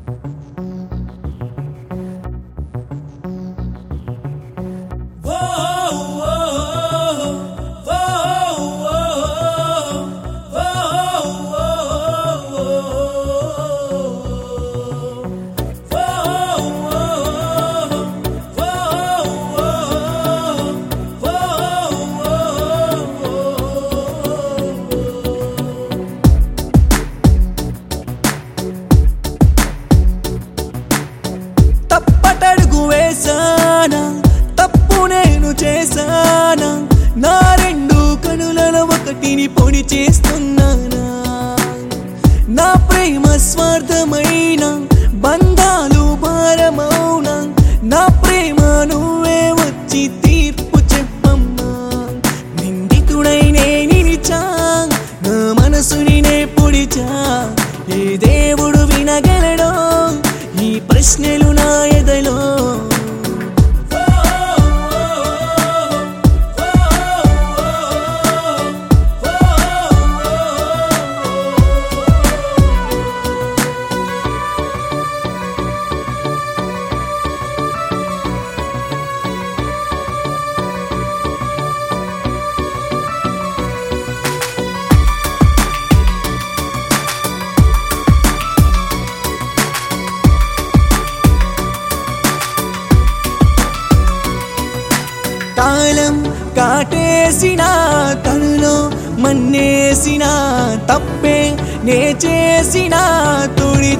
తప్పటడుగు వేసానా, తప్పు నేను చేశానా, నా రెండు కనులలో ఒకటిని పొడి చేస్తున్నానా? నా ప్రేమ స్వార్థమైన బంధాలు భారమౌనా? నా ప్రేమ నువ్వే వచ్చి తీర్పు చెప్పమ్మా. నిందితుడై నే నిలిచా, నా మనసుని నే పొడిచా, ఏ దేవుడు వినగలడో ఈ ప్రశ్నలు నా ఎదలో? కాలం కాటేసిన కనులో మన్నేసిన తప్పే నే చేసిన తొడి